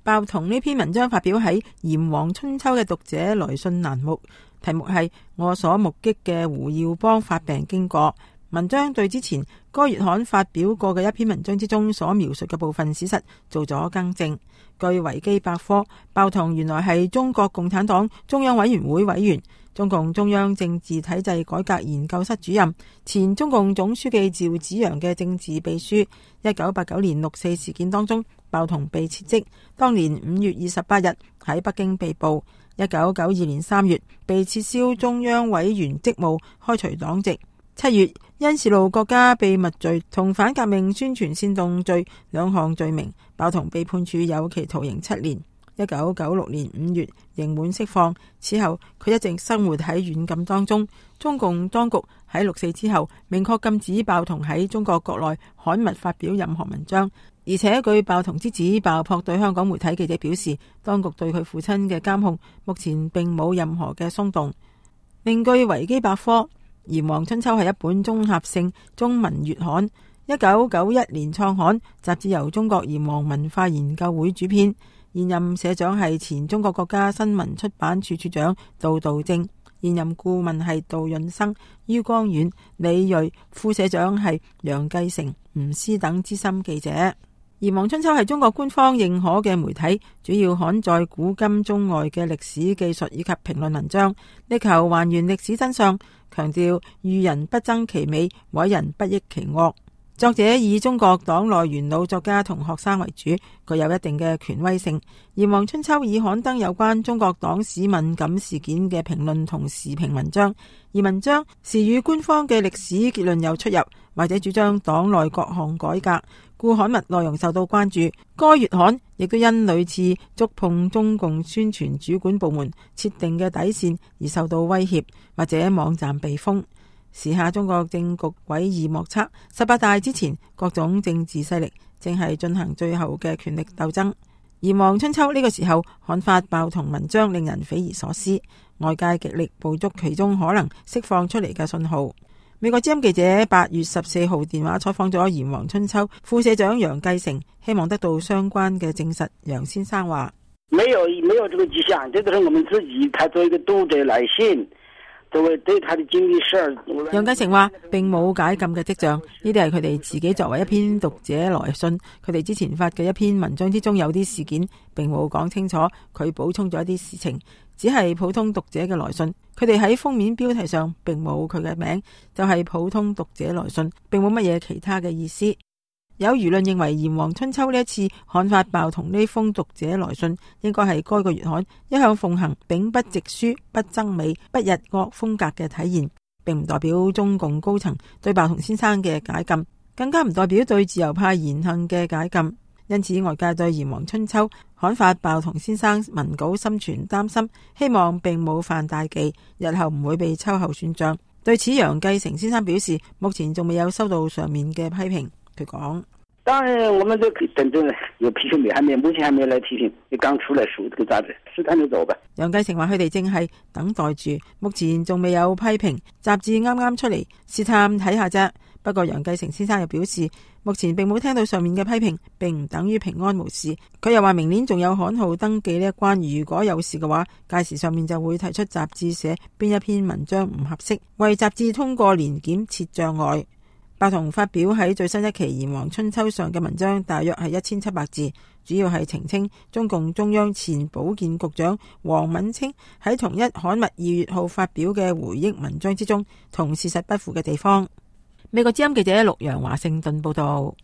鮑彤呢篇文章發表喺《炎黃春秋》嘅讀者來信欄目，題目係我所目擊嘅胡耀邦發病經過。文章對之前該月刊發表過嘅一篇文章之中所描述嘅部分史實做咗更正。據維基百科，鮑彤原來係中國共產黨中央委員會委員、中共中央政治體制改革研究室主任、前中共總書記趙紫陽嘅政治秘書。1989年六四事件當中，鮑彤被撤職，當年5月28日喺北京被捕。1992年3月被撤銷中央委員職務，開除黨籍。7月因泄露國家秘密罪同反革命宣傳煽動罪兩項罪名，鮑彤被判處有期徒刑7年。1996年5月刑滿釋放，此後佢一直生活喺軟禁當中。中共當局喺六四之後明確禁止鮑彤喺中國國內刊物發表任何文章，而且據鮑彤之子鮑樸對香港媒體記者表示，當局對佢父親嘅監控目前並冇任何嘅鬆動。另據維基百科，《炎黃春秋》係一本綜合性中文月刊，1991年創刊，雜誌由中國炎黃文化研究會主編，現任社長係前中國國家新聞出版處處長杜道正，現任顧問係杜潤生、于光遠、李銳，副社長係楊繼成、吳思等資深記者。炎黃春秋係中國官方認可嘅媒體，主要刊載古今中外嘅歷史記述以及評論文章，力求還原歷史真相，強調喻人不爭其美，毀人不益其惡。作者以中國黨內元老作家同學生為主，具有一定嘅權威性。炎黃春秋以刊登有關中國黨史敏感事件嘅評論同時評文章，而文章是與官方嘅歷史結論有出入，或者主張黨內各項改革，故刊物內容受到關注。該月刊亦都因類似觸碰中共宣傳主管部門設定嘅底線而受到威脅，或者網站被封。時下中國政局詭異莫測，18大之前各種政治勢力正係進行最後嘅權力鬥爭。炎黃春秋呢個時候刊發鮑彤文章，令人匪夷所思，外界極力捕捉其中可能釋放出嚟嘅信號。美國之音記者8月14號電話採訪咗炎黃春秋副社長楊繼成，希望得到相關嘅證實。楊先生話： 沒有這個跡象，這都是我們自己，他作為一個讀者來信。對他的經歷事， 楊繼成話並冇解禁嘅跡象，呢啲係佢哋自己作為一篇讀者來信，佢哋之前發嘅一篇文章之中有啲事件並冇講清楚，佢補充咗一啲事情，只係普通讀者嘅來信。佢哋喺封面標題上並冇佢嘅名，就係普通讀者來信，並冇乜嘢其他嘅意思。有輿論認為炎黃春秋呢一次刊發鮑彤呢封讀者來信，應該係該個月刊一向奉行秉不直書、不爭美、不日惡風格嘅體現，並唔代表中共高層對鮑彤先生嘅解禁，更加唔代表對自由派言行嘅解禁。因此外界對炎黃春秋刊發鮑彤先生文稿心存擔心，希望並冇犯大忌，日後唔會被秋後算賬。對此楊繼成先生表示，目前仲未有收到上面嘅批評。佢講： 當然，我們都等着有批評沒，目前還沒來批評，你剛出來書這個雜誌，試探着走吧。楊繼成話：佢哋正係等待住，目前仲未有批評，雜誌啱啱出嚟，試探睇下啫。不過楊繼成先生又表示，目前並冇聽到上面嘅批評，並唔等於平安無事。佢又話明年仲有刊號登記呢一關，如果有事嘅話，屆時上面就會提出雜誌寫邊一篇文章唔合適，為雜誌通過年檢設障礙。鮑彤發表喺最新一期《炎黃春秋》上嘅文章大約係1700字，主要係澄清中共中央前保健局長王敏清喺同一刊物2月號發表嘅回憶文章之中同事實不符嘅地方。美國之音記者陸洋華盛頓報道。